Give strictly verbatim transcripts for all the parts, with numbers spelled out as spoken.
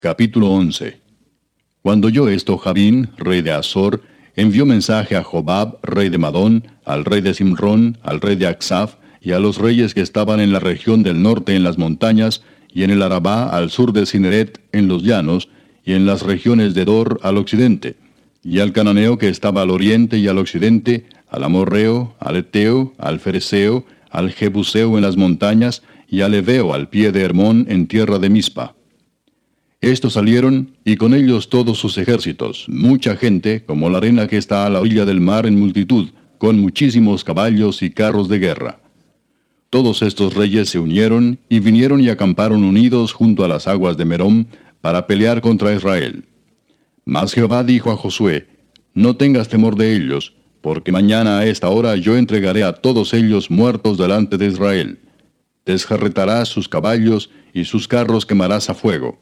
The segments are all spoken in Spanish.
Capítulo once. Cuando oyó esto, Jabín, rey de Azor, envió mensaje a Jobab, rey de Madón, al rey de Simrón, al rey de Aksaf, y a los reyes que estaban en la región del norte en las montañas, y en el Arabá al sur de Cineret en los llanos, y en las regiones de Dor al occidente, y al cananeo que estaba al oriente y al occidente, al amorreo, al eteo, al fereceo, al jebuseo en las montañas, y al heveo al pie de Hermón en tierra de Mispa. Estos salieron, y con ellos todos sus ejércitos, mucha gente, como la arena que está a la orilla del mar en multitud, con muchísimos caballos y carros de guerra. Todos estos reyes se unieron, y vinieron y acamparon unidos junto a las aguas de Merom, para pelear contra Israel. Mas Jehová dijo a Josué: No tengas temor de ellos, porque mañana a esta hora yo entregaré a todos ellos muertos delante de Israel. Desjarretarás sus caballos, y sus carros quemarás a fuego.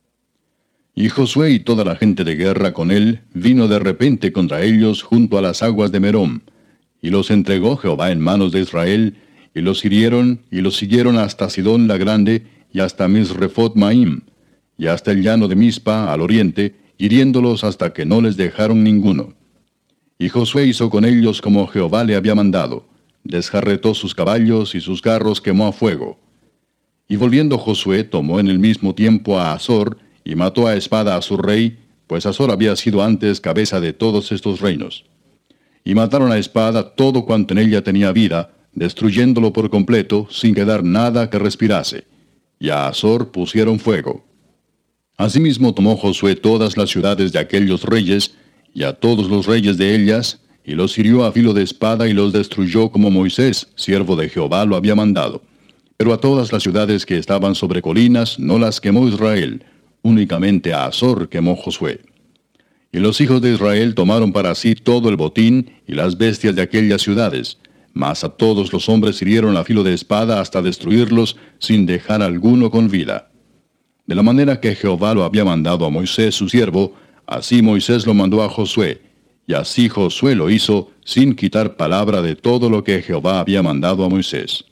Y Josué y toda la gente de guerra con él vino de repente contra ellos junto a las aguas de Merom, y los entregó Jehová en manos de Israel, y los hirieron, y los siguieron hasta Sidón la grande, y hasta Misrefot Maim, y hasta el llano de Mispa al oriente, hiriéndolos hasta que no les dejaron ninguno. Y Josué hizo con ellos como Jehová le había mandado, desjarretó sus caballos y sus carros quemó a fuego. Y volviendo Josué tomó en el mismo tiempo a Azor, y mató a espada a su rey, pues Azor había sido antes cabeza de todos estos reinos. Y mataron a espada todo cuanto en ella tenía vida, destruyéndolo por completo, sin quedar nada que respirase. Y a Azor pusieron fuego. Asimismo tomó Josué todas las ciudades de aquellos reyes, y a todos los reyes de ellas, y los hirió a filo de espada y los destruyó como Moisés, siervo de Jehová, lo había mandado. Pero a todas las ciudades que estaban sobre colinas no las quemó Israel, únicamente a Azor quemó Josué. Y los hijos de Israel tomaron para sí todo el botín y las bestias de aquellas ciudades, mas a todos los hombres hirieron a filo de espada hasta destruirlos, sin dejar alguno con vida. De la manera que Jehová lo había mandado a Moisés su siervo, así Moisés lo mandó a Josué, y así Josué lo hizo, sin quitar palabra de todo lo que Jehová había mandado a Moisés.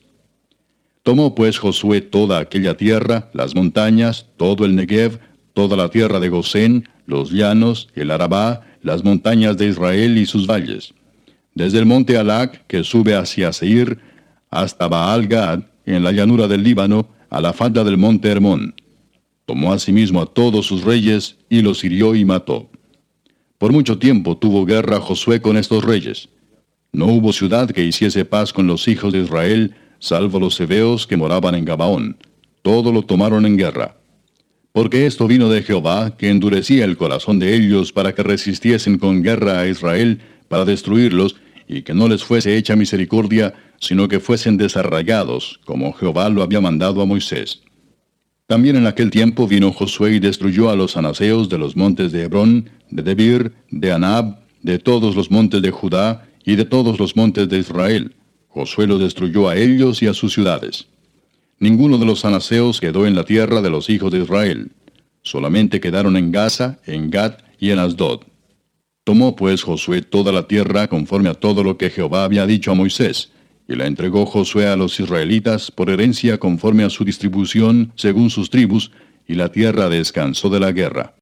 Tomó pues Josué toda aquella tierra, las montañas, todo el Negev, toda la tierra de Gosén, los llanos, el Arabá, las montañas de Israel y sus valles. Desde el monte Alac, que sube hacia Seir, hasta Baal-Gad, en la llanura del Líbano, a la falda del monte Hermón. Tomó asimismo a todos sus reyes, y los hirió y mató. Por mucho tiempo tuvo guerra Josué con estos reyes. No hubo ciudad que hiciese paz con los hijos de Israel, salvo los heveos que moraban en Gabaón. Todo lo tomaron en guerra. Porque esto vino de Jehová, que endurecía el corazón de ellos para que resistiesen con guerra a Israel, para destruirlos, y que no les fuese hecha misericordia, sino que fuesen desarraigados, como Jehová lo había mandado a Moisés. También en aquel tiempo vino Josué y destruyó a los anaseos de los montes de Hebrón, de Debir, de Anab, de todos los montes de Judá, y de todos los montes de Israel. Josué los destruyó a ellos y a sus ciudades. Ninguno de los anaseos quedó en la tierra de los hijos de Israel. Solamente quedaron en Gaza, en Gat y en Asdod. Tomó pues Josué toda la tierra conforme a todo lo que Jehová había dicho a Moisés, y la entregó Josué a los israelitas por herencia conforme a su distribución según sus tribus, y la tierra descansó de la guerra.